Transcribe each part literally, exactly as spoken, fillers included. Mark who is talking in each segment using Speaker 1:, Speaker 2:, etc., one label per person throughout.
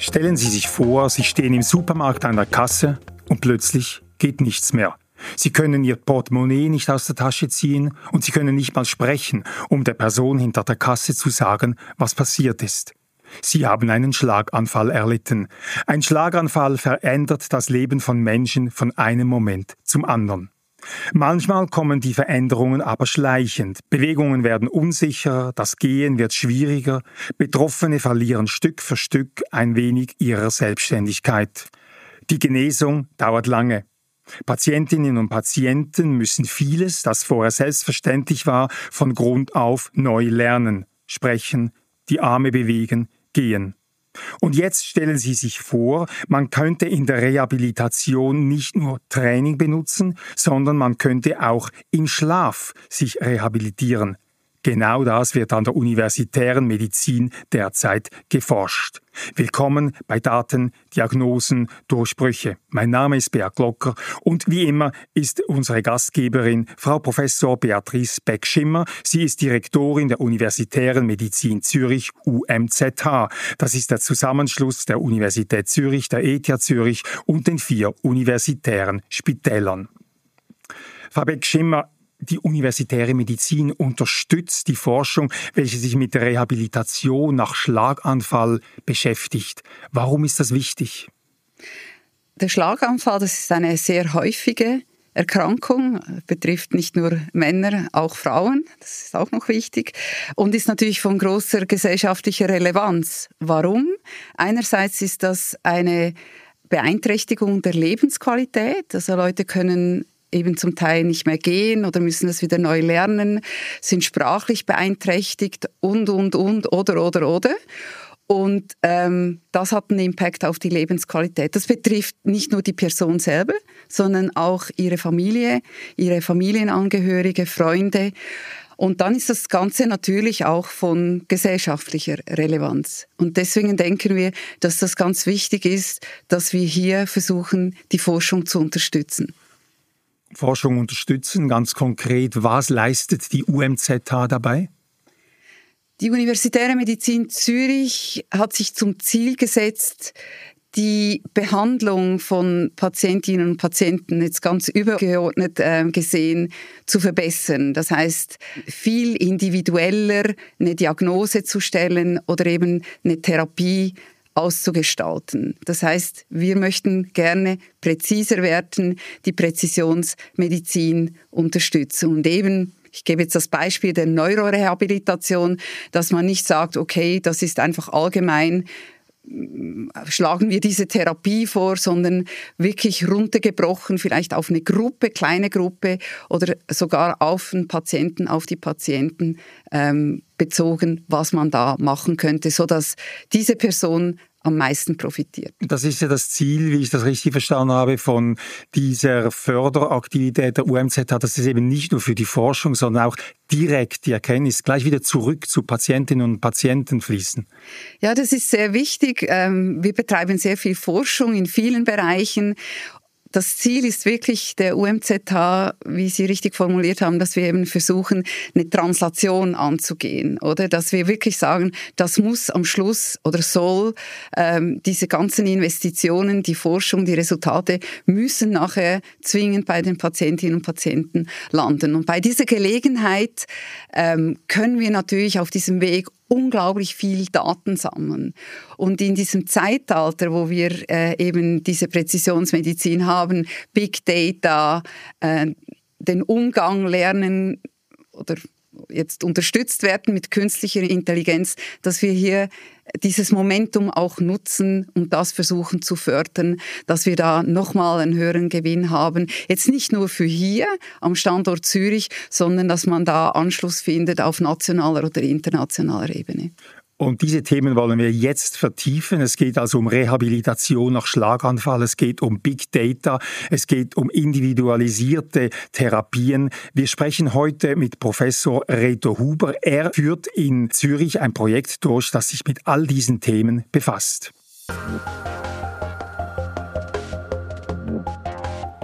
Speaker 1: Stellen Sie sich vor, Sie stehen im Supermarkt an der Kasse und plötzlich geht nichts mehr. Sie können Ihr Portemonnaie nicht aus der Tasche ziehen und Sie können nicht mal sprechen, um der Person hinter der Kasse zu sagen, was passiert ist. Sie haben einen Schlaganfall erlitten. Ein Schlaganfall verändert das Leben von Menschen von einem Moment zum anderen. Manchmal kommen die Veränderungen aber schleichend. Bewegungen werden unsicherer, das Gehen wird schwieriger, Betroffene verlieren Stück für Stück ein wenig ihrer Selbstständigkeit. Die Genesung dauert lange. Patientinnen und Patienten müssen vieles, das vorher selbstverständlich war, von Grund auf neu lernen, sprechen, die Arme bewegen, gehen. Und jetzt stellen Sie sich vor, man könnte in der Rehabilitation nicht nur Training benutzen, sondern man könnte auch im Schlaf sich rehabilitieren. Genau das wird an der universitären Medizin derzeit geforscht. Willkommen bei Daten, Diagnosen, Durchbrüche. Mein Name ist Beat Glocker und wie immer ist unsere Gastgeberin Frau Professor Beatrice Beck-Schimmer. Sie ist Direktorin der Universitären Medizin Zürich U M Z H. Das ist der Zusammenschluss der Universität Zürich, der E T H Zürich und den vier universitären Spitälern. Frau Beck-Schimmer, die universitäre Medizin unterstützt die Forschung, welche sich mit der Rehabilitation nach Schlaganfall beschäftigt. Warum ist das wichtig?
Speaker 2: Der Schlaganfall, das ist eine sehr häufige Erkrankung, betrifft nicht nur Männer, auch Frauen, das ist auch noch wichtig, und ist natürlich von großer gesellschaftlicher Relevanz. Warum? Einerseits ist das eine Beeinträchtigung der Lebensqualität, also Leute können eben zum Teil nicht mehr gehen oder müssen das wieder neu lernen, sind sprachlich beeinträchtigt und, und, und, oder, oder, oder. Und ähm, das hat einen Impact auf die Lebensqualität. Das betrifft nicht nur die Person selber, sondern auch ihre Familie, ihre Familienangehörige, Freunde. Und dann ist das Ganze natürlich auch von gesellschaftlicher Relevanz. Und deswegen denken wir, dass das ganz wichtig ist, dass wir hier versuchen, die Forschung zu unterstützen.
Speaker 1: Forschung unterstützen, ganz konkret, was leistet die U M Z H dabei?
Speaker 2: Die Universitäre Medizin Zürich hat sich zum Ziel gesetzt, die Behandlung von Patientinnen und Patienten jetzt ganz übergeordnet äh, gesehen zu verbessern. Das heißt, viel individueller eine Diagnose zu stellen oder eben eine Therapie auszugestalten. Das heißt, wir möchten gerne präziser werden, die Präzisionsmedizin unterstützen und eben, ich gebe jetzt das Beispiel der Neurorehabilitation, dass man nicht sagt, okay, das ist einfach allgemein, schlagen wir diese Therapie vor, sondern wirklich runtergebrochen, vielleicht auf eine Gruppe, kleine Gruppe oder sogar auf den Patienten, auf die Patienten ähm, bezogen, was man da machen könnte, sodass diese Person am meisten profitiert.
Speaker 1: Das ist ja das Ziel, wie ich das richtig verstanden habe, von dieser Förderaktivität der U M Z H, dass es eben nicht nur für die Forschung, sondern auch direkt die Erkenntnis gleich wieder zurück zu Patientinnen und Patienten fließen.
Speaker 2: Ja, das ist sehr wichtig. Wir betreiben sehr viel Forschung in vielen Bereichen. Das Ziel ist wirklich der U M Z H, wie Sie richtig formuliert haben, dass wir eben versuchen, eine Translation anzugehen, oder? Dass wir wirklich sagen, das muss am Schluss oder soll ähm, diese ganzen Investitionen, die Forschung, die Resultate müssen nachher zwingend bei den Patientinnen und Patienten landen. Und bei dieser Gelegenheit ähm, können wir natürlich auf diesem Weg unglaublich viel Daten sammeln. Und in diesem Zeitalter, wo wir äh, eben diese Präzisionsmedizin haben, Big Data, äh, den Umgang lernen oder jetzt unterstützt werden mit künstlicher Intelligenz, dass wir hier dieses Momentum auch nutzen und das versuchen zu fördern, dass wir da nochmal einen höheren Gewinn haben. Jetzt nicht nur für hier am Standort Zürich, sondern dass man da Anschluss findet auf nationaler oder internationaler Ebene.
Speaker 1: Und diese Themen wollen wir jetzt vertiefen. Es geht also um Rehabilitation nach Schlaganfall, es geht um Big Data, es geht um individualisierte Therapien. Wir sprechen heute mit Professor Reto Huber. Er führt in Zürich ein Projekt durch, das sich mit all diesen Themen befasst.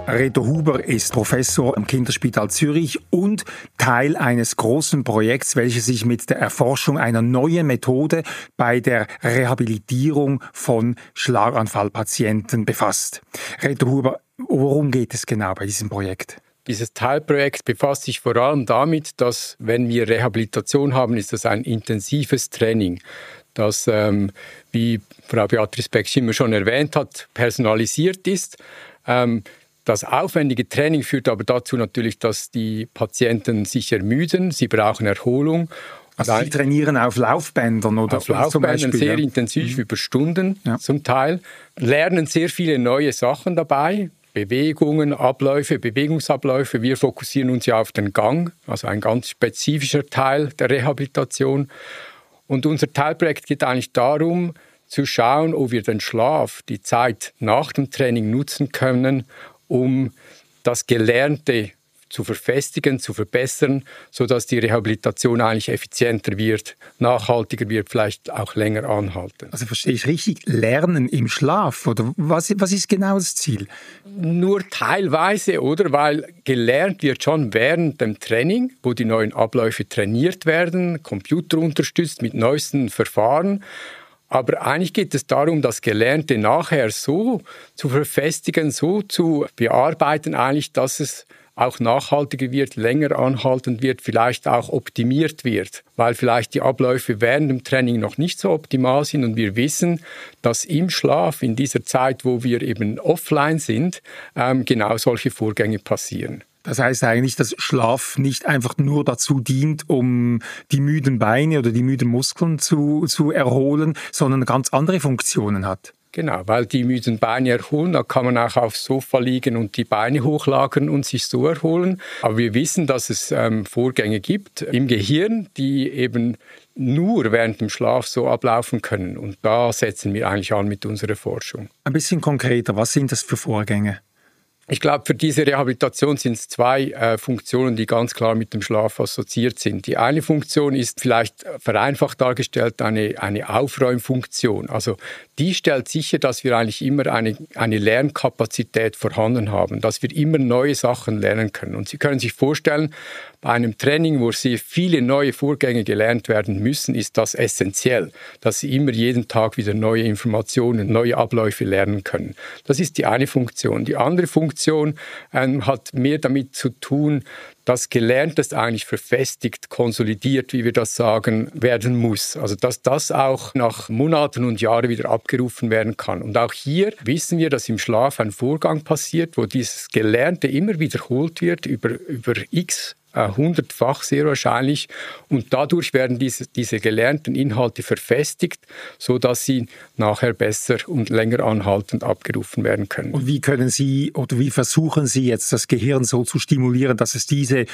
Speaker 1: Reto Huber ist Professor am Kinderspital Zürich und Teil eines großen Projekts, welches sich mit der Erforschung einer neuen Methode bei der Rehabilitierung von Schlaganfallpatienten befasst. Reto Huber, worum geht es genau bei diesem Projekt?
Speaker 3: Dieses Teilprojekt befasst sich vor allem damit, dass, wenn wir Rehabilitation haben, ist das ein intensives Training, das, ähm, wie Frau Beatrice Beck-Schimmer schon erwähnt hat, personalisiert ist. Ähm, Das aufwendige Training führt aber dazu natürlich, dass die Patienten sich ermüden, sie brauchen Erholung.
Speaker 1: Also Sie trainieren auf Laufbändern oder
Speaker 3: auf Laufbändern
Speaker 1: zum Beispiel,
Speaker 3: sehr
Speaker 1: ja.
Speaker 3: intensiv
Speaker 1: mhm.
Speaker 3: über Stunden
Speaker 1: ja.
Speaker 3: zum Teil, lernen sehr viele neue Sachen dabei, Bewegungen, Abläufe, Bewegungsabläufe. Wir fokussieren uns ja auf den Gang, also ein ganz spezifischer Teil der Rehabilitation. Und unser Teilprojekt geht eigentlich darum, zu schauen, ob wir den Schlaf, die Zeit nach dem Training nutzen können, um das Gelernte zu verfestigen, zu verbessern, sodass die Rehabilitation eigentlich effizienter wird, nachhaltiger wird, vielleicht auch länger anhalten.
Speaker 1: Also verstehe ich richtig, Lernen im Schlaf, oder was, was ist genau das Ziel?
Speaker 3: Nur teilweise, oder? Weil gelernt wird schon während dem Training, wo die neuen Abläufe trainiert werden, Computer unterstützt mit neuesten Verfahren. Aber eigentlich geht es darum, das Gelernte nachher so zu verfestigen, so zu bearbeiten, eigentlich, dass es auch nachhaltiger wird, länger anhaltend wird, vielleicht auch optimiert wird, weil vielleicht die Abläufe während dem Training noch nicht so optimal sind und wir wissen, dass im Schlaf, in dieser Zeit, wo wir eben offline sind, ähm, genau solche Vorgänge passieren.
Speaker 1: Das heißt eigentlich, dass Schlaf nicht einfach nur dazu dient, um die müden Beine oder die müden Muskeln zu, zu erholen, sondern ganz andere Funktionen hat.
Speaker 3: Genau, weil die müden Beine erholen, da kann man auch aufs Sofa liegen und die Beine hochlagern und sich so erholen. Aber wir wissen, dass es ähm, Vorgänge gibt im Gehirn, die eben nur während dem Schlaf so ablaufen können. Und da setzen wir eigentlich an mit unserer Forschung.
Speaker 1: Ein bisschen konkreter, was sind das für Vorgänge?
Speaker 3: Ich glaube, für diese Rehabilitation sind es zwei äh, Funktionen, die ganz klar mit dem Schlaf assoziiert sind. Die eine Funktion ist vielleicht vereinfacht dargestellt eine, eine Aufräumfunktion. Also die stellt sicher, dass wir eigentlich immer eine, eine Lernkapazität vorhanden haben, dass wir immer neue Sachen lernen können. Und Sie können sich vorstellen, bei einem Training, wo sehr viele neue Vorgänge gelernt werden müssen, ist das essentiell, dass Sie immer jeden Tag wieder neue Informationen, neue Abläufe lernen können. Das ist die eine Funktion. Die andere Funktion ähm, hat mehr damit zu tun, dass Gelerntes eigentlich verfestigt, konsolidiert, wie wir das sagen, werden muss. Also dass das auch nach Monaten und Jahren wieder abgerufen werden kann. Und auch hier wissen wir, dass im Schlaf ein Vorgang passiert, wo dieses Gelernte immer wiederholt wird über, über x hundertfach sehr wahrscheinlich und dadurch werden diese, diese gelernten Inhalte verfestigt, sodass sie nachher besser und länger anhaltend abgerufen werden können.
Speaker 1: Und wie können Sie oder wie versuchen Sie jetzt das Gehirn so zu stimulieren, dass es diese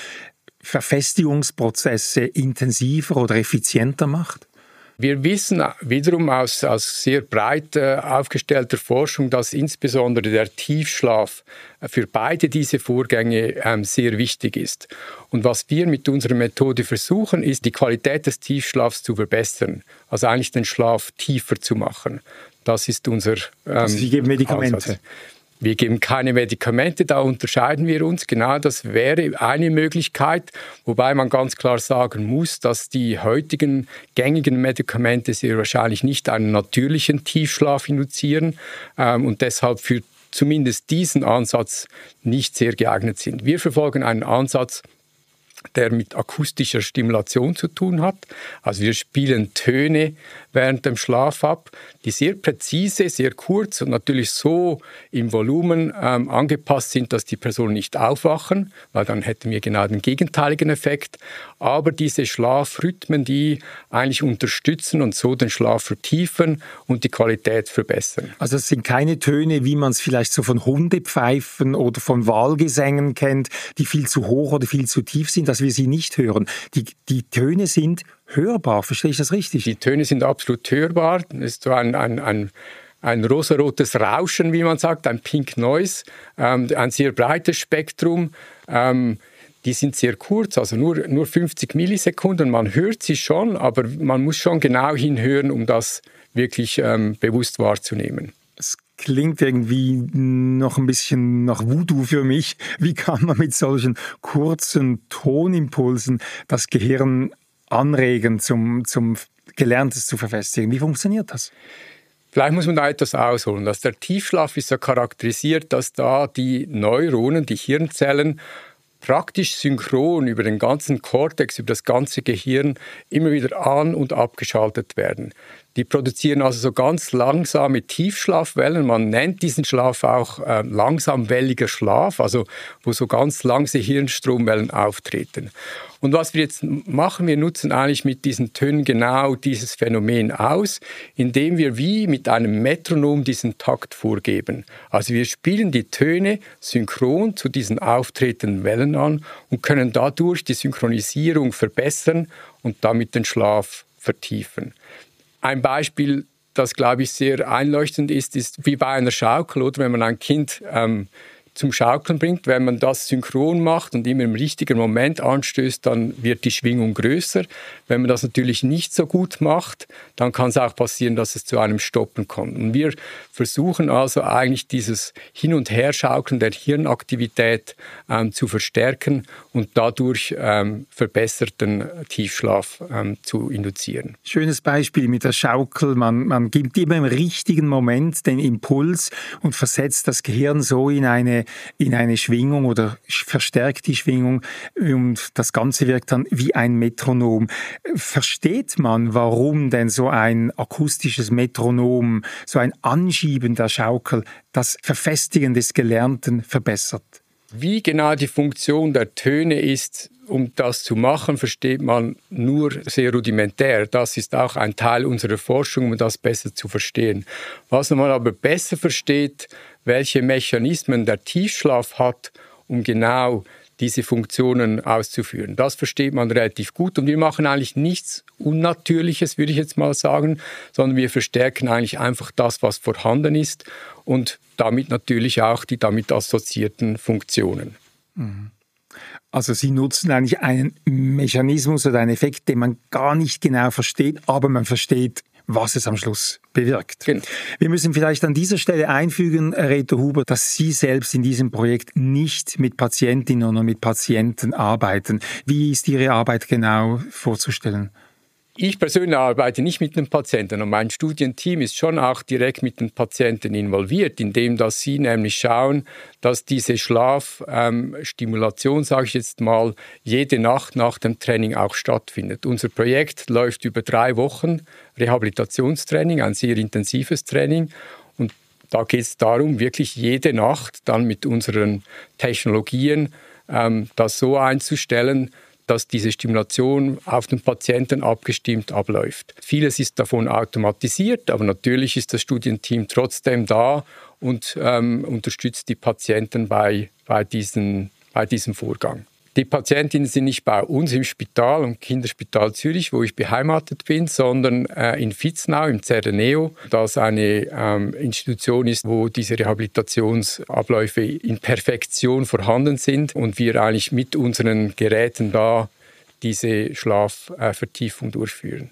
Speaker 1: Verfestigungsprozesse intensiver oder effizienter macht?
Speaker 3: Wir wissen wiederum aus, aus sehr breit äh, aufgestellter Forschung, dass insbesondere der Tiefschlaf für beide diese Vorgänge ähm, sehr wichtig ist. Und was wir mit unserer Methode versuchen, ist, die Qualität des Tiefschlafs zu verbessern. Also eigentlich den Schlaf tiefer zu machen. Das ist unser ähm,
Speaker 1: Also Sie geben Medikamente?
Speaker 3: Ansatz. Wir geben keine Medikamente, da unterscheiden wir uns. Genau, das wäre eine Möglichkeit, wobei man ganz klar sagen muss, dass die heutigen gängigen Medikamente sehr wahrscheinlich nicht einen natürlichen Tiefschlaf induzieren ähm, und deshalb für zumindest diesen Ansatz nicht sehr geeignet sind. Wir verfolgen einen Ansatz, der mit akustischer Stimulation zu tun hat. Also wir spielen Töne während dem Schlaf ab, die sehr präzise, sehr kurz und natürlich so im Volumen ähm, angepasst sind, dass die Personen nicht aufwachen, weil dann hätten wir genau den gegenteiligen Effekt. Aber diese Schlafrhythmen, die eigentlich unterstützen und so den Schlaf vertiefen und die Qualität verbessern.
Speaker 1: Also es sind keine Töne, wie man es vielleicht so von Hundepfeifen oder von Wahlgesängen kennt, die viel zu hoch oder viel zu tief sind, dass wir sie nicht hören. Die, die Töne sind hörbar, verstehe ich das richtig?
Speaker 3: Die Töne sind absolut hörbar. Es ist so ein, ein, ein, ein rosarotes Rauschen, wie man sagt, ein Pink Noise, ähm, ein sehr breites Spektrum. Ähm, die sind sehr kurz, also nur, nur fünfzig Millisekunden. Man hört sie schon, aber man muss schon genau hinhören, um das wirklich ähm, bewusst wahrzunehmen.
Speaker 1: Es klingt irgendwie noch ein bisschen nach Voodoo für mich. Wie kann man mit solchen kurzen Tonimpulsen das Gehirn anregen, zum, zum Gelerntes zu verfestigen? Wie funktioniert das?
Speaker 3: Vielleicht muss man da etwas ausholen. Dass der Tiefschlaf ist ja charakterisiert, dass da die Neuronen, die Hirnzellen, praktisch synchron über den ganzen Kortex, über das ganze Gehirn immer wieder an- und abgeschaltet werden. Die produzieren also so ganz langsame Tiefschlafwellen. Man nennt diesen Schlaf auch äh, langsamwelliger Schlaf, also wo so ganz langsame Hirnstromwellen auftreten. Und was wir jetzt machen, wir nutzen eigentlich mit diesen Tönen genau dieses Phänomen aus, indem wir wie mit einem Metronom diesen Takt vorgeben. Also wir spielen die Töne synchron zu diesen auftretenden Wellen an und können dadurch die Synchronisierung verbessern und damit den Schlaf vertiefen. Ein Beispiel, das, glaube ich, sehr einleuchtend ist, ist wie bei einer Schaukel, oder wenn man ein Kind ähm, zum Schaukeln bringt. Wenn man das synchron macht und immer im richtigen Moment anstößt, dann wird die Schwingung größer. Wenn man das natürlich nicht so gut macht, dann kann es auch passieren, dass es zu einem Stoppen kommt. Und wir versuchen also eigentlich dieses Hin- und Herschaukeln der Hirnaktivität ähm, zu verstärken und dadurch ähm, verbesserten Tiefschlaf ähm, zu induzieren.
Speaker 1: Schönes Beispiel mit der Schaukel. Man, man gibt immer im richtigen Moment den Impuls und versetzt das Gehirn so in eine in eine Schwingung oder verstärkt die Schwingung und das Ganze wirkt dann wie ein Metronom. Versteht man, warum denn so ein akustisches Metronom, so ein Anschieben der Schaukel, das Verfestigen des Gelernten verbessert?
Speaker 3: Wie genau die Funktion der Töne ist, um das zu machen, versteht man nur sehr rudimentär. Das ist auch ein Teil unserer Forschung, um das besser zu verstehen. Was man aber besser versteht, welche Mechanismen der Tiefschlaf hat, um genau diese Funktionen auszuführen. Das versteht man relativ gut und wir machen eigentlich nichts Unnatürliches, würde ich jetzt mal sagen, sondern wir verstärken eigentlich einfach das, was vorhanden ist und damit natürlich auch die damit assoziierten Funktionen.
Speaker 1: Also Sie nutzen eigentlich einen Mechanismus oder einen Effekt, den man gar nicht genau versteht, aber man versteht, was es am Schluss bewirkt. Genau. Wir müssen vielleicht an dieser Stelle einfügen, Reto Huber, dass Sie selbst in diesem Projekt nicht mit Patientinnen oder mit Patienten arbeiten. Wie ist Ihre Arbeit genau vorzustellen?
Speaker 3: Ich persönlich arbeite nicht mit den Patienten und mein Studienteam ist schon auch direkt mit den Patienten involviert, indem dass sie nämlich schauen, dass diese Schlafstimulation, ähm, sage ich jetzt mal, jede Nacht nach dem Training auch stattfindet. Unser Projekt läuft über drei Wochen, Rehabilitationstraining, ein sehr intensives Training und da geht es darum, wirklich jede Nacht dann mit unseren Technologien ähm, das so einzustellen, dass diese Stimulation auf den Patienten abgestimmt abläuft. Vieles ist davon automatisiert, aber natürlich ist das Studienteam trotzdem da und ähm, unterstützt die Patienten bei, bei, diesen, bei diesem Vorgang. Die Patientinnen sind nicht bei uns im Spital, im Kinderspital Zürich, wo ich beheimatet bin, sondern äh, in Vitznau, im Zerdeneo, das eine ähm, Institution ist, wo diese Rehabilitationsabläufe in Perfektion vorhanden sind und wir eigentlich mit unseren Geräten da diese Schlafvertiefung äh, durchführen.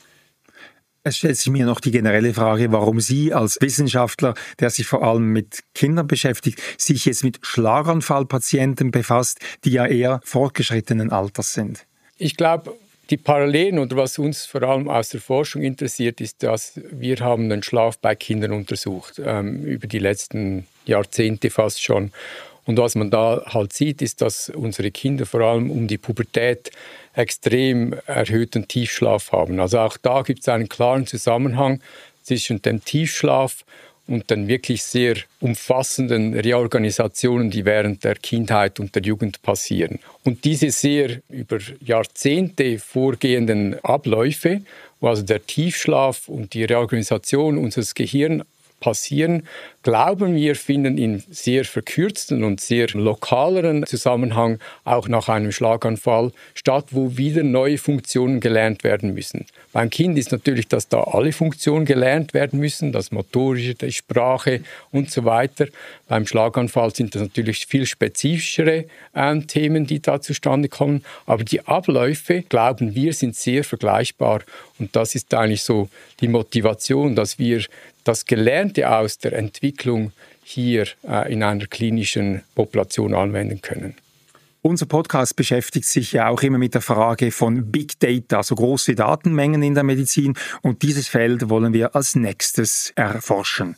Speaker 1: Es stellt sich mir noch die generelle Frage, warum Sie als Wissenschaftler, der sich vor allem mit Kindern beschäftigt, sich jetzt mit Schlaganfallpatienten befasst, die ja eher fortgeschrittenen Alters sind.
Speaker 3: Ich glaube, die Parallelen oder was uns vor allem aus der Forschung interessiert, ist, dass wir haben den Schlaf bei Kindern untersucht, ähm, über die letzten Jahrzehnte fast schon. Und was man da halt sieht, ist, dass unsere Kinder vor allem um die Pubertät extrem erhöhten Tiefschlaf haben. Also auch da gibt es einen klaren Zusammenhang zwischen dem Tiefschlaf und den wirklich sehr umfassenden Reorganisationen, die während der Kindheit und der Jugend passieren. Und diese sehr über Jahrzehnte vorgehenden Abläufe, wo also der Tiefschlaf und die Reorganisation unseres Gehirns passieren, glauben wir, finden in sehr verkürzten und sehr lokaleren Zusammenhang auch nach einem Schlaganfall statt, wo wieder neue Funktionen gelernt werden müssen. Beim Kind ist natürlich, dass da alle Funktionen gelernt werden müssen, das Motorische, die Sprache und so weiter. Beim Schlaganfall sind das natürlich viel spezifischere äh, Themen, die da zustande kommen. Aber die Abläufe, glauben wir, sind sehr vergleichbar. Und das ist eigentlich so die Motivation, dass wir das Gelernte aus der Entwicklung hier äh, in einer klinischen Population anwenden können.
Speaker 1: Unser Podcast beschäftigt sich ja auch immer mit der Frage von Big Data, also große Datenmengen in der Medizin. Und dieses Feld wollen wir als nächstes erforschen.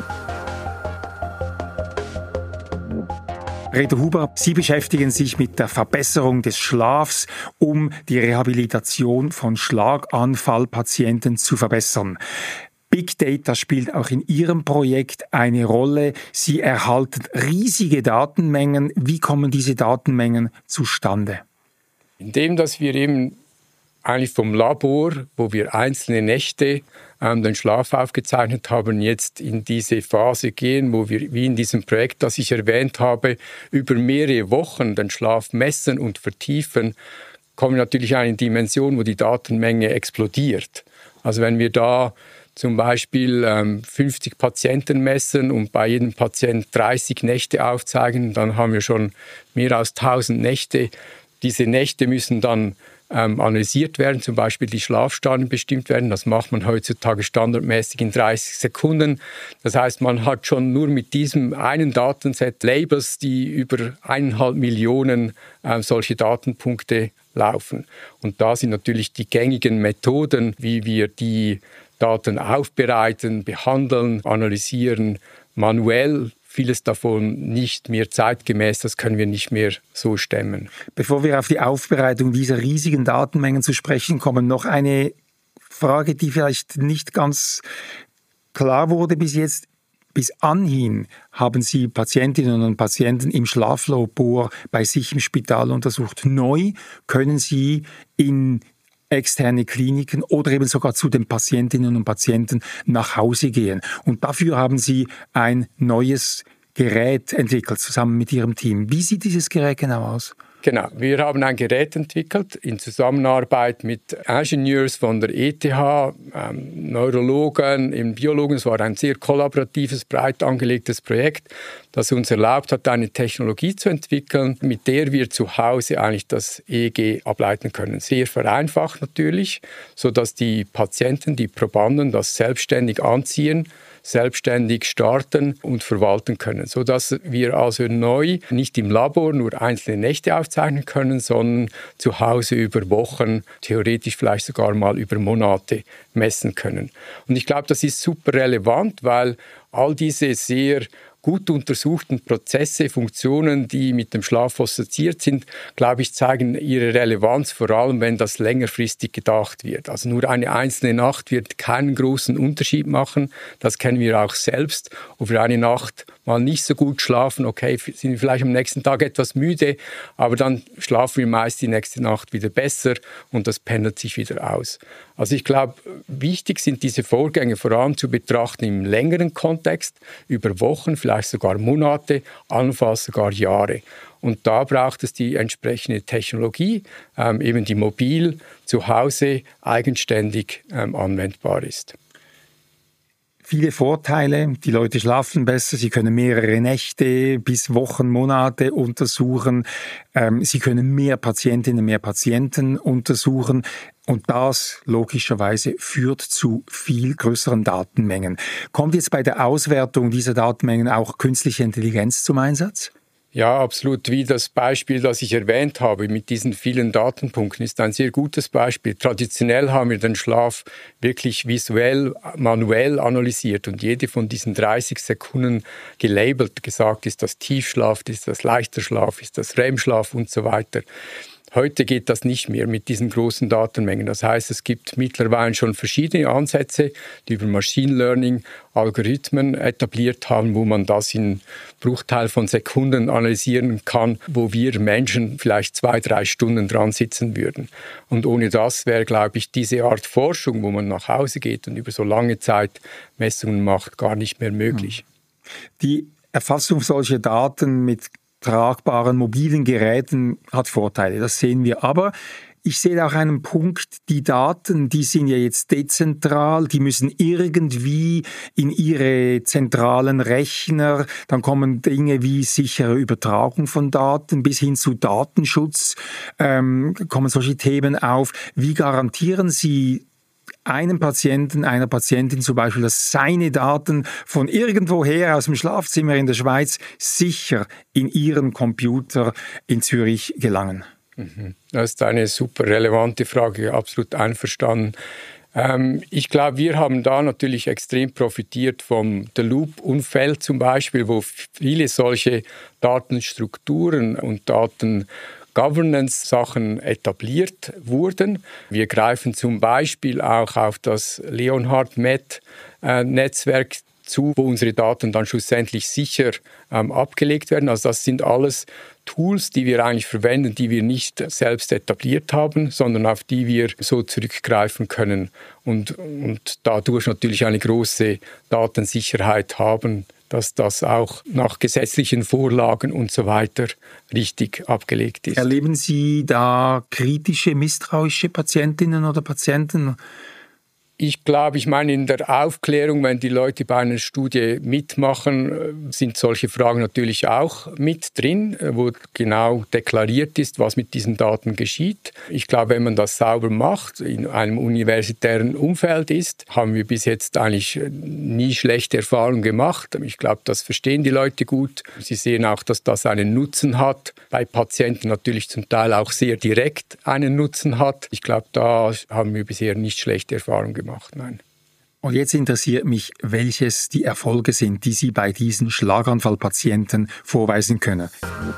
Speaker 1: Reto Huber, Sie beschäftigen sich mit der Verbesserung des Schlafs, um die Rehabilitation von Schlaganfallpatienten zu verbessern. Big Data spielt auch in Ihrem Projekt eine Rolle. Sie erhalten riesige Datenmengen. Wie kommen diese Datenmengen zustande?
Speaker 3: Indem, dass wir eben eigentlich vom Labor, wo wir einzelne Nächte ähm, den Schlaf aufgezeichnet haben, jetzt in diese Phase gehen, wo wir, wie in diesem Projekt, das ich erwähnt habe, über mehrere Wochen den Schlaf messen und vertiefen, kommen wir natürlich in eine Dimension, wo die Datenmenge explodiert. Also wenn wir da zum Beispiel ähm, fünfzig Patienten messen und bei jedem Patient dreißig Nächte aufzeichnen, dann haben wir schon mehr als tausend Nächte. Diese Nächte müssen dann ähm, analysiert werden, zum Beispiel die Schlafstadien bestimmt werden. Das macht man heutzutage standardmäßig in dreißig Sekunden. Das heißt, man hat schon nur mit diesem einen Datenset Labels, die über eineinhalb Millionen äh, solche Datenpunkte laufen. Und da sind natürlich die gängigen Methoden, wie wir die Daten aufbereiten, behandeln, analysieren, manuell. Vieles davon nicht mehr zeitgemäß, das können wir nicht mehr so stemmen.
Speaker 1: Bevor wir auf die Aufbereitung dieser riesigen Datenmengen zu sprechen kommen, noch eine Frage, die vielleicht nicht ganz klar wurde bis jetzt. Bis anhin haben Sie Patientinnen und Patienten im Schlaflabor bei sich im Spital untersucht. Neu können Sie in externe Kliniken oder eben sogar zu den Patientinnen und Patienten nach Hause gehen. Und dafür haben Sie ein neues Gerät entwickelt, zusammen mit Ihrem Team. Wie sieht dieses Gerät genau aus?
Speaker 3: Genau, wir haben ein Gerät entwickelt in Zusammenarbeit mit Ingenieurs von der E T H, ähm, Neurologen, eben Biologen. Es war ein sehr kollaboratives, breit angelegtes Projekt, das uns erlaubt hat, eine Technologie zu entwickeln, mit der wir zu Hause eigentlich das E E G ableiten können. Sehr vereinfacht natürlich, sodass die Patienten, die Probanden das selbstständig anziehen, selbstständig starten und verwalten können, sodass wir also neu nicht im Labor nur einzelne Nächte aufzeichnen können, sondern zu Hause über Wochen, theoretisch vielleicht sogar mal über Monate messen können. Und ich glaube, das ist super relevant, weil all diese sehr gut untersuchten Prozesse, Funktionen, die mit dem Schlaf assoziiert sind, glaube ich, zeigen ihre Relevanz, vor allem wenn das längerfristig gedacht wird. Also nur eine einzelne Nacht wird keinen großen Unterschied machen. Das kennen wir auch selbst. Ob wir eine Nacht mal nicht so gut schlafen, okay, sind wir vielleicht am nächsten Tag etwas müde, aber dann schlafen wir meist die nächste Nacht wieder besser und das pendelt sich wieder aus. Also ich glaube, wichtig sind diese Vorgänge vor allem zu betrachten im längeren Kontext, über Wochen, vielleicht sogar Monate, allenfalls sogar Jahre. Und da braucht es die entsprechende Technologie, ähm, eben die mobil zu Hause eigenständig ähm, anwendbar ist.
Speaker 1: Viele Vorteile, die Leute schlafen besser, sie können mehrere Nächte bis Wochen, Monate untersuchen, ähm, sie können mehr Patientinnen, mehr Patienten untersuchen und das logischerweise führt zu viel größeren Datenmengen. Kommt jetzt bei der Auswertung dieser Datenmengen auch künstliche Intelligenz zum Einsatz?
Speaker 3: Ja, absolut. Wie das Beispiel, das ich erwähnt habe, mit diesen vielen Datenpunkten, ist ein sehr gutes Beispiel. Traditionell haben wir den Schlaf wirklich visuell, manuell analysiert und jede von diesen dreißig Sekunden gelabelt, gesagt, ist das Tiefschlaf, ist das leichter Schlaf, ist das R E M-Schlaf und so weiter. Heute geht das nicht mehr mit diesen großen Datenmengen. Das heißt, es gibt mittlerweile schon verschiedene Ansätze, die über Machine Learning Algorithmen etabliert haben, wo man das in Bruchteil von Sekunden analysieren kann, wo wir Menschen vielleicht zwei, drei Stunden dran sitzen würden. Und ohne das wäre, glaube ich, diese Art Forschung, wo man nach Hause geht und über so lange Zeit Messungen macht, gar nicht mehr möglich.
Speaker 1: Die Erfassung solcher Daten mit tragbaren mobilen Geräten hat Vorteile, das sehen wir. Aber ich sehe auch einen Punkt, die Daten, die sind ja jetzt dezentral, die müssen irgendwie in ihre zentralen Rechner, dann kommen Dinge wie sichere Übertragung von Daten bis hin zu Datenschutz, ähm, kommen solche Themen auf. Wie garantieren Sie einem Patienten, einer Patientin zum Beispiel, dass seine Daten von irgendwoher aus dem Schlafzimmer in der Schweiz sicher in ihren Computer in Zürich gelangen?
Speaker 3: Das ist eine super relevante Frage, absolut einverstanden. Ähm, ich glaube, wir haben da natürlich extrem profitiert vom The Loop-Umfeld zum Beispiel, wo viele solche Datenstrukturen und Daten Governance-Sachen etabliert wurden. Wir greifen zum Beispiel auch auf das Leonhard-Met-Netzwerk zu, wo unsere Daten dann schlussendlich sicher ähm, abgelegt werden. Also das sind alles Tools, die wir eigentlich verwenden, die wir nicht selbst etabliert haben, sondern auf die wir so zurückgreifen können und, und dadurch natürlich eine große Datensicherheit haben, dass das auch nach gesetzlichen Vorlagen und so weiter richtig abgelegt ist.
Speaker 1: Erleben Sie da kritische, misstrauische Patientinnen oder Patienten?
Speaker 3: Ich glaube, ich meine, in der Aufklärung, wenn die Leute bei einer Studie mitmachen, sind solche Fragen natürlich auch mit drin, wo genau deklariert ist, was mit diesen Daten geschieht. Ich glaube, wenn man das sauber macht, in einem universitären Umfeld ist, haben wir bis jetzt eigentlich nie schlechte Erfahrungen gemacht. Ich glaube, das verstehen die Leute gut. Sie sehen auch, dass das einen Nutzen hat. Bei Patienten natürlich zum Teil auch sehr direkt einen Nutzen hat. Ich glaube, da haben wir bisher nicht schlechte Erfahrungen gemacht. Nein.
Speaker 1: Und jetzt interessiert mich, welches die Erfolge sind, die Sie bei diesen Schlaganfallpatienten vorweisen können.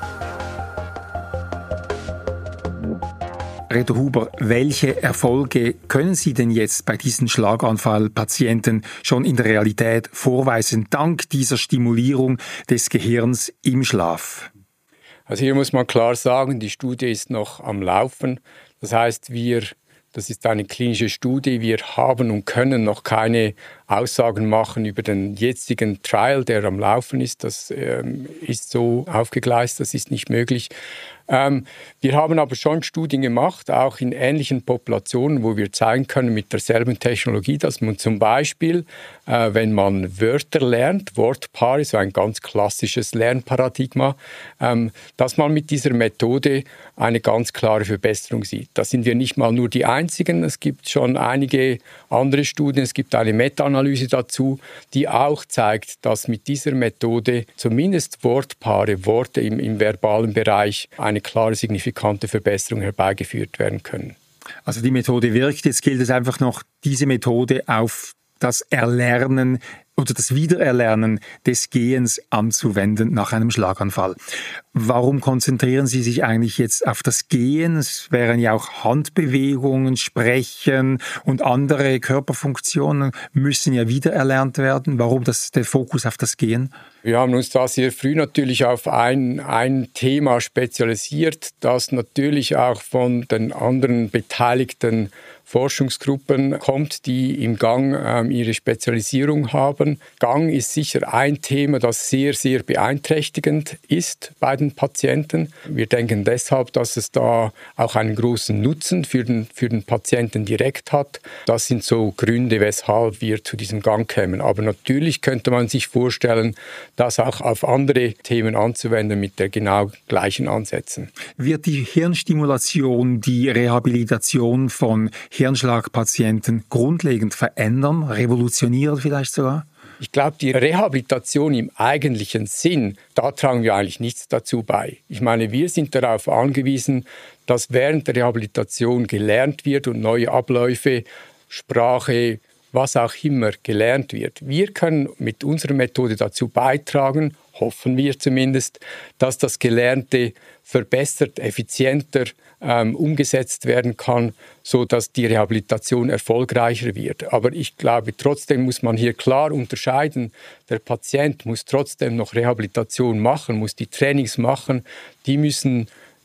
Speaker 1: Reto Huber, welche Erfolge können Sie denn jetzt bei diesen Schlaganfallpatienten schon in der Realität vorweisen, dank dieser Stimulierung des Gehirns im Schlaf?
Speaker 3: Also hier muss man klar sagen, die Studie ist noch am Laufen. Das heißt, wir Das ist eine klinische Studie. Wir haben und können noch keine Aussagen machen über den jetzigen Trial, der am Laufen ist. Das ähm, ist so aufgegleist, das ist nicht möglich. Ähm, wir haben aber schon Studien gemacht, auch in ähnlichen Populationen, wo wir zeigen können mit derselben Technologie, dass man zum Beispiel, äh, wenn man Wörter lernt, Wortpaare, so ein ganz klassisches Lernparadigma, ähm, dass man mit dieser Methode eine ganz klare Verbesserung sieht. Da sind wir nicht mal nur die Einzigen, es gibt schon einige andere Studien, es gibt eine Meta-Analyse dazu, die auch zeigt, dass mit dieser Methode zumindest Wortpaare, Worte im, im verbalen Bereich eine klare, signifikante Verbesserung herbeigeführt werden können.
Speaker 1: Also die Methode wirkt, jetzt gilt es einfach noch, diese Methode auf das Erlernen oder das Wiedererlernen des Gehens anzuwenden nach einem Schlaganfall. Warum konzentrieren Sie sich eigentlich jetzt auf das Gehen? Es wären ja auch Handbewegungen, Sprechen und andere Körperfunktionen müssen ja wiedererlernt werden. Warum das, der Fokus auf das Gehen?
Speaker 3: Wir haben uns da sehr früh natürlich auf ein, ein Thema spezialisiert, das natürlich auch von den anderen beteiligten Forschungsgruppen kommt, die im Gang ähm, ihre Spezialisierung haben. Gang ist sicher ein Thema, das sehr, sehr beeinträchtigend ist bei den Patienten. Wir denken deshalb, dass es da auch einen großen Nutzen für den, für den Patienten direkt hat. Das sind so Gründe, weshalb wir zu diesem Gang kämen. Aber natürlich könnte man sich vorstellen, das auch auf andere Themen anzuwenden mit der genau gleichen Ansätzen.
Speaker 1: Wird die Hirnstimulation die Rehabilitation von Hirnschlagpatienten grundlegend verändern, revolutionieren vielleicht sogar?
Speaker 3: Ich glaube, die Rehabilitation im eigentlichen Sinn, da tragen wir eigentlich nichts dazu bei. Ich meine, wir sind darauf angewiesen, dass während der Rehabilitation gelernt wird und neue Abläufe, Sprache, was auch immer gelernt wird. Wir können mit unserer Methode dazu beitragen, hoffen wir zumindest, dass das Gelernte verbessert, effizienter ähm, umgesetzt werden kann, sodass die Rehabilitation erfolgreicher wird. Aber ich glaube, trotzdem muss man hier klar unterscheiden. Der Patient muss trotzdem noch Rehabilitation machen, muss die Trainings machen. Die müssen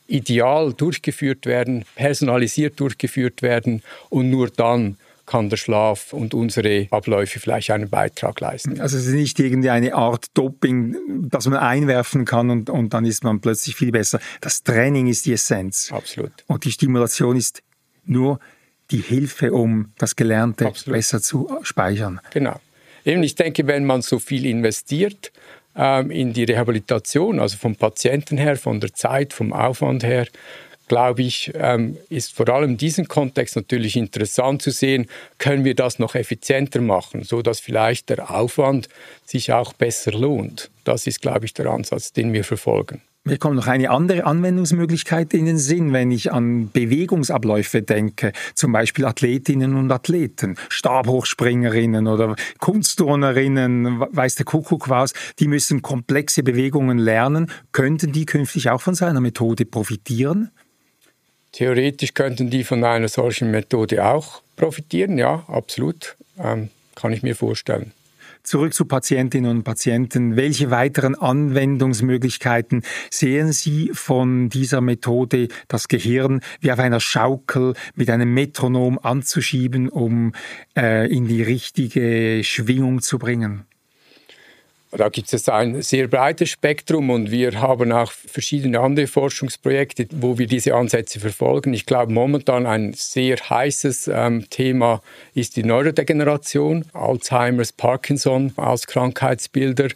Speaker 3: ideal durchgeführt werden, personalisiert durchgeführt werden und nur dann kann der Schlaf und unsere Abläufe vielleicht einen Beitrag leisten.
Speaker 1: Also es ist nicht irgendeine Art Doping, das man einwerfen kann und, und dann ist man plötzlich viel besser. Das Training ist die Essenz.
Speaker 3: Absolut.
Speaker 1: Und die Stimulation ist nur die Hilfe, um das Gelernte Absolut. besser zu speichern.
Speaker 3: Genau. Eben, ich denke, wenn man so viel investiert ähm, in die Rehabilitation, also vom Patienten her, von der Zeit, vom Aufwand her, glaube ich, ähm, ist vor allem in diesem Kontext natürlich interessant zu sehen, können wir das noch effizienter machen, sodass vielleicht der Aufwand sich auch besser lohnt. Das ist, glaube ich, der Ansatz, den wir verfolgen.
Speaker 1: Mir kommt noch eine andere Anwendungsmöglichkeit in den Sinn, wenn ich an Bewegungsabläufe denke, zum Beispiel Athletinnen und Athleten, Stabhochspringerinnen oder Kunstturnerinnen, weiß der Kuckuck was, die müssen komplexe Bewegungen lernen. Könnten die künftig auch von seiner Methode profitieren?
Speaker 3: Theoretisch könnten die von einer solchen Methode auch profitieren, ja, absolut, ähm, kann ich mir vorstellen.
Speaker 1: Zurück zu Patientinnen und Patienten. Welche weiteren Anwendungsmöglichkeiten sehen Sie von dieser Methode, das Gehirn wie auf einer Schaukel mit einem Metronom anzuschieben, um äh, in die richtige Schwingung zu bringen?
Speaker 3: Da gibt es ein sehr breites Spektrum und wir haben auch verschiedene andere Forschungsprojekte, wo wir diese Ansätze verfolgen. Ich glaube, momentan ein sehr heißes ähm, Thema ist die Neurodegeneration, Alzheimer's, Parkinson als Krankheitsbilder,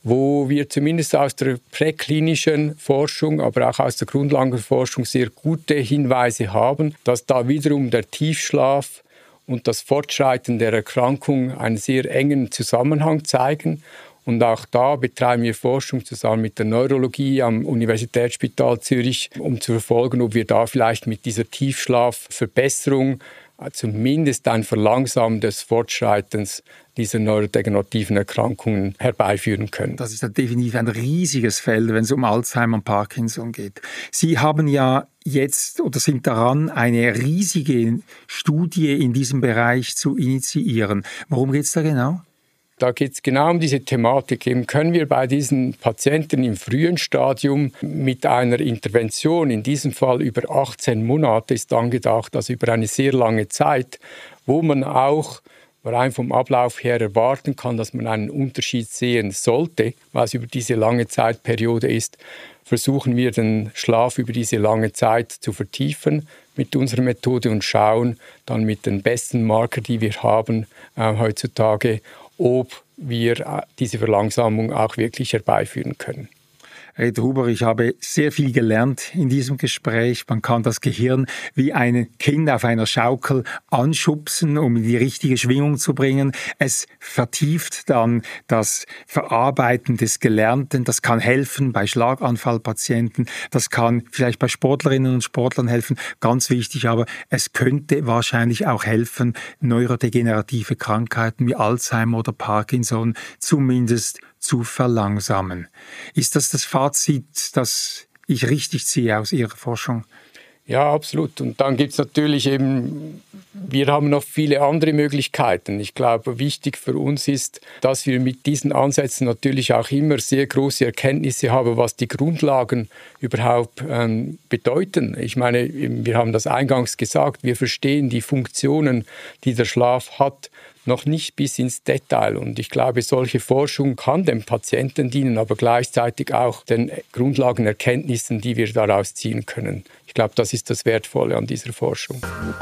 Speaker 3: wo wir zumindest aus der präklinischen Forschung, aber auch aus der Grundlagenforschung sehr gute Hinweise haben, dass da wiederum der Tiefschlaf und das Fortschreiten der Erkrankung einen sehr engen Zusammenhang zeigen. Und auch da betreiben wir Forschung zusammen mit der Neurologie am Universitätsspital Zürich, um zu verfolgen, ob wir da vielleicht mit dieser Tiefschlafverbesserung zumindest ein Verlangsamen des Fortschreitens dieser neurodegenerativen Erkrankungen herbeiführen können.
Speaker 1: Das ist ja definitiv ein riesiges Feld, wenn es um Alzheimer und Parkinson geht. Sie haben ja jetzt oder sind daran, eine riesige Studie in diesem Bereich zu initiieren. Worum geht es da genau?
Speaker 3: Da geht es genau um diese Thematik. Eben können wir bei diesen Patienten im frühen Stadium mit einer Intervention, in diesem Fall über achtzehn Monate ist angedacht, also über eine sehr lange Zeit, wo man auch rein vom Ablauf her erwarten kann, dass man einen Unterschied sehen sollte, was über diese lange Zeitperiode ist, versuchen wir den Schlaf über diese lange Zeit zu vertiefen mit unserer Methode und schauen dann mit den besten Marker, die wir haben äh, heutzutage, ob wir diese Verlangsamung auch wirklich herbeiführen können.
Speaker 1: Reto Huber, ich habe sehr viel gelernt in diesem Gespräch. Man kann das Gehirn wie ein Kind auf einer Schaukel anschubsen, um in die richtige Schwingung zu bringen. Es vertieft dann das Verarbeiten des Gelernten. Das kann helfen bei Schlaganfallpatienten. Das kann vielleicht bei Sportlerinnen und Sportlern helfen. Ganz wichtig, aber es könnte wahrscheinlich auch helfen, neurodegenerative Krankheiten wie Alzheimer oder Parkinson zumindest zu verlangsamen. Ist das das Fazit, das ich richtig ziehe aus Ihrer Forschung?
Speaker 3: Ja, absolut. Und dann gibt es natürlich eben, wir haben noch viele andere Möglichkeiten. Ich glaube, wichtig für uns ist, dass wir mit diesen Ansätzen natürlich auch immer sehr große Erkenntnisse haben, was die Grundlagen überhaupt ähm, bedeuten. Ich meine, wir haben das eingangs gesagt, wir verstehen die Funktionen, die der Schlaf hat, noch nicht bis ins Detail. Und ich glaube, solche Forschung kann dem Patienten dienen, aber gleichzeitig auch den Grundlagenerkenntnissen, die wir daraus ziehen können. Ich glaube, das ist das Wertvolle an dieser Forschung.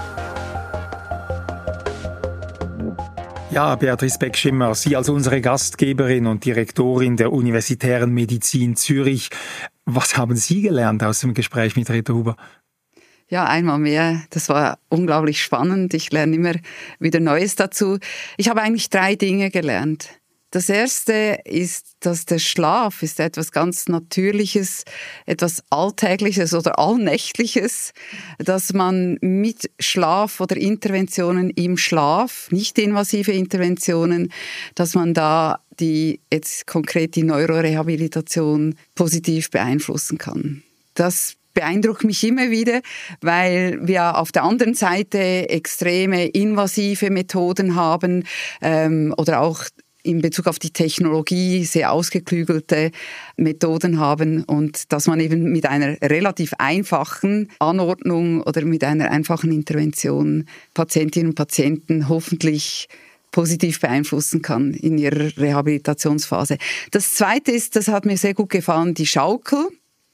Speaker 1: Ja, Beatrice Beck-Schimmer, Sie als unsere Gastgeberin und Direktorin der Universitären Medizin Zürich. Was haben Sie gelernt aus dem Gespräch mit Reto Huber?
Speaker 2: Ja, einmal mehr. Das war unglaublich spannend. Ich lerne immer wieder Neues dazu. Ich habe eigentlich drei Dinge gelernt. Das erste ist, dass der Schlaf ist etwas ganz Natürliches, etwas Alltägliches oder Allnächtliches, dass man mit Schlaf oder Interventionen im Schlaf, nicht invasive Interventionen, dass man da die jetzt konkret die Neurorehabilitation positiv beeinflussen kann. Das beeindruckt mich immer wieder, weil wir auf der anderen Seite extreme invasive Methoden haben ähm, oder auch in Bezug auf die Technologie sehr ausgeklügelte Methoden haben und dass man eben mit einer relativ einfachen Anordnung oder mit einer einfachen Intervention Patientinnen und Patienten hoffentlich positiv beeinflussen kann in ihrer Rehabilitationsphase. Das Zweite ist, das hat mir sehr gut gefallen, die Schaukel.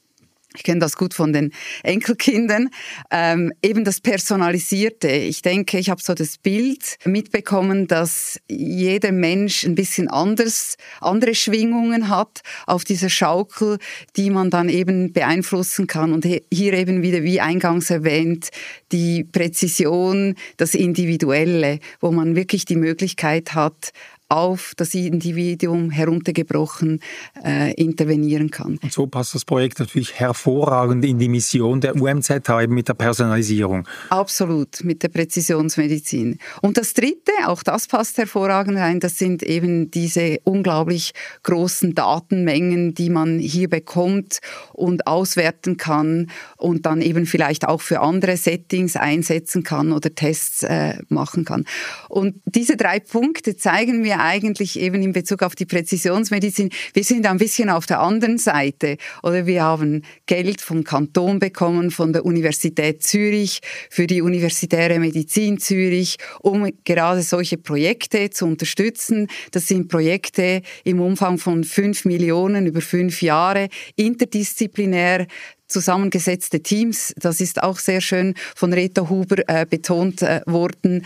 Speaker 2: Ich kenne das gut von den Enkelkindern. Ähm, eben das Personalisierte. Ich denke, ich habe so das Bild mitbekommen, dass jeder Mensch ein bisschen anders, andere Schwingungen hat auf dieser Schaukel, die man dann eben beeinflussen kann. Und hier eben wieder, wie eingangs erwähnt, die Präzision, das Individuelle, wo man wirklich die Möglichkeit hat, auf das Individuum heruntergebrochen äh, intervenieren kann.
Speaker 1: Und so passt das Projekt natürlich hervorragend in die Mission der U M Z H, eben mit der Personalisierung.
Speaker 2: Absolut, mit der Präzisionsmedizin. Und das Dritte, auch das passt hervorragend rein, das sind eben diese unglaublich großen Datenmengen, die man hier bekommt und auswerten kann und dann eben vielleicht auch für andere Settings einsetzen kann oder Tests äh, machen kann. Und diese drei Punkte zeigen mir eigentlich eben in Bezug auf die Präzisionsmedizin, wir sind ein bisschen auf der anderen Seite. Oder wir haben Geld vom Kanton bekommen, von der Universität Zürich, für die universitäre Medizin Zürich, um gerade solche Projekte zu unterstützen. Das sind Projekte im Umfang von fünf Millionen über fünf Jahre, interdisziplinär zusammengesetzte Teams. Das ist auch sehr schön von Reto Huber äh, betont äh, worden.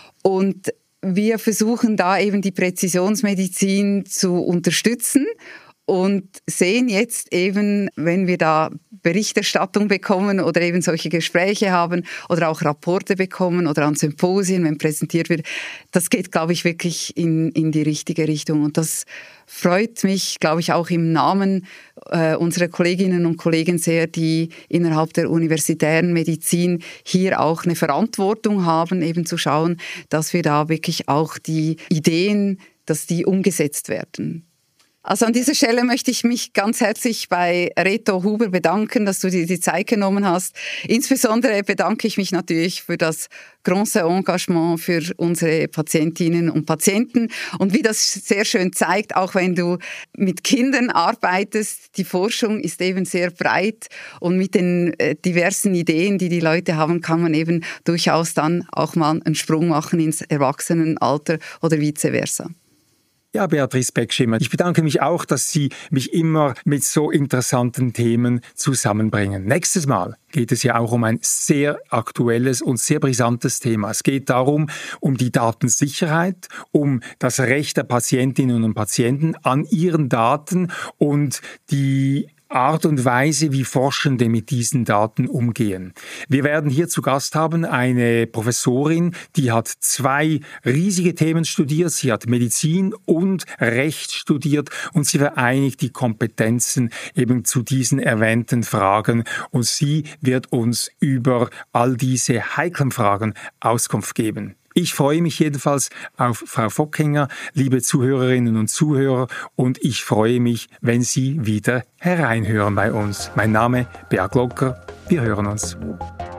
Speaker 2: Und wir versuchen da eben die Präzisionsmedizin zu unterstützen und sehen jetzt eben, wenn wir da Berichterstattung bekommen oder eben solche Gespräche haben oder auch Rapporte bekommen oder an Symposien, wenn präsentiert wird, das geht, glaube ich, wirklich in, in die richtige Richtung. Und das freut mich, glaube ich, auch im Namen äh, unserer Kolleginnen und Kollegen sehr, die innerhalb der universitären Medizin hier auch eine Verantwortung haben, eben zu schauen, dass wir da wirklich auch die Ideen, dass die umgesetzt werden. Also an dieser Stelle möchte ich mich ganz herzlich bei Reto Huber bedanken, dass du dir die Zeit genommen hast. Insbesondere bedanke ich mich natürlich für das große Engagement für unsere Patientinnen und Patienten. Und wie das sehr schön zeigt, auch wenn du mit Kindern arbeitest, die Forschung ist eben sehr breit und mit den äh, diversen Ideen, die die Leute haben, kann man eben durchaus dann auch mal einen Sprung machen ins Erwachsenenalter oder vice versa.
Speaker 1: Ja, Beatrice Beckschimmer, ich bedanke mich auch, dass Sie mich immer mit so interessanten Themen zusammenbringen. Nächstes Mal geht es ja auch um ein sehr aktuelles und sehr brisantes Thema. Es geht darum, um die Datensicherheit, um das Recht der Patientinnen und Patienten an ihren Daten und die Art und Weise, wie Forschende mit diesen Daten umgehen. Wir werden hier zu Gast haben eine Professorin, die hat zwei riesige Themen studiert. Sie hat Medizin und Recht studiert und sie vereinigt die Kompetenzen eben zu diesen erwähnten Fragen. Und sie wird uns über all diese heiklen Fragen Auskunft geben. Ich freue mich jedenfalls auf Frau Fockinger, liebe Zuhörerinnen und Zuhörer, und ich freue mich, wenn Sie wieder hereinhören bei uns. Mein Name Beat Glocker, wir hören uns.